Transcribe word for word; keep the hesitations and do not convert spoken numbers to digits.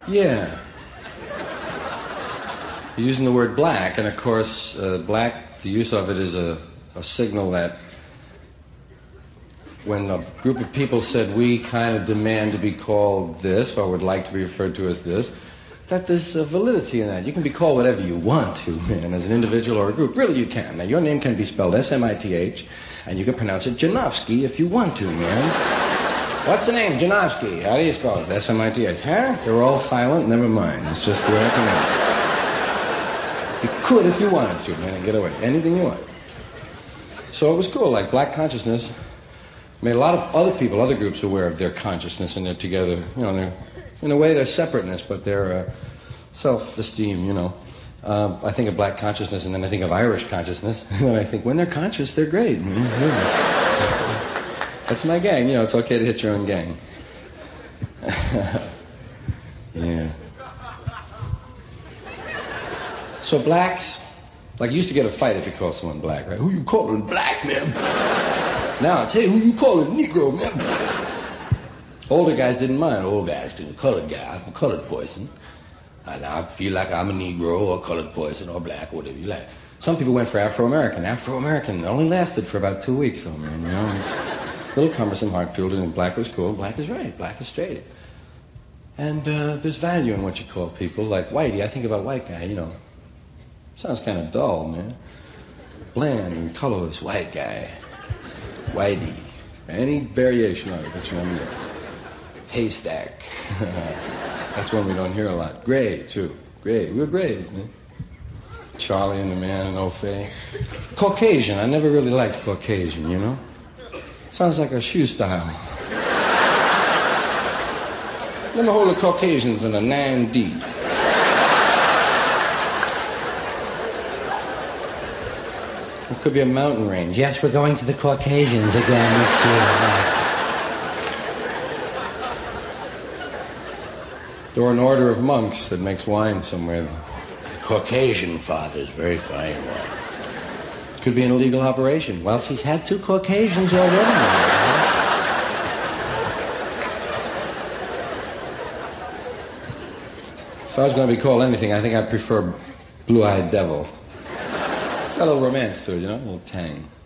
Yeah. You're using the word black, and of course, uh, black, the use of it is a, a signal that when a group of people said, we kind of demand to be called this, or would like to be referred to as this, that there's a validity in that. You can be called whatever you want to, man, as an individual or a group. Really, you can. Now, your name can be spelled S M I T H, and you can pronounce it Janofsky if you want to, man. What's the name? Janofsky. How do you spell it? S M I T H. Huh? They're all silent. Never mind. It's just the way I pronounce it. You could if you wanted to, man, and get away. Anything you want. So it was cool. Like, black consciousness made a lot of other people, other groups aware of their consciousness, and they're together, you know, they're, in a way they're separateness, but they're uh, self-esteem, you know. Um, I think of black consciousness, and then I think of Irish consciousness, and then I think when they're conscious, they're great. That's my gang, you know, it's okay to hit your own gang. Yeah. So blacks, like, you used to get a fight if you called someone black, right? Who you calling black, man? Now it's, hey, who you calling Negro, man? Older guys didn't mind. Old guys didn't. Colored guy, I'm a colored person. And I feel like I'm a Negro or a colored person or black, or whatever you like. Some people went for Afro-American. Afro-American only lasted for about two weeks, though, man, you know. A little cumbersome, hard-pilled, and black was cool. Black is right. Black is straight. And uh, there's value in what you call people. Like Whitey, I think about white guy, you know. Sounds kind of dull, man. Bland and colorless white guy. Whitey. Any variation of it that you want to get. Haystack. That's one we don't hear a lot. Gray, too. Gray. We're grays, man. Charlie and the Man and O'Fay. Caucasian. I never really liked Caucasian, you know? Sounds like a shoe style. Let me hold the Caucasians in a nine D. It could be a mountain range. Yes, we're going to the Caucasians again this year. Or an order of monks that makes wine somewhere. The Caucasian fathers, very fine wine. Could be an illegal operation. Well, she's had two Caucasians already. If I was going to be called anything, I think I'd prefer Blue-Eyed Devil. It's got a little romance to it, you know, a little tang.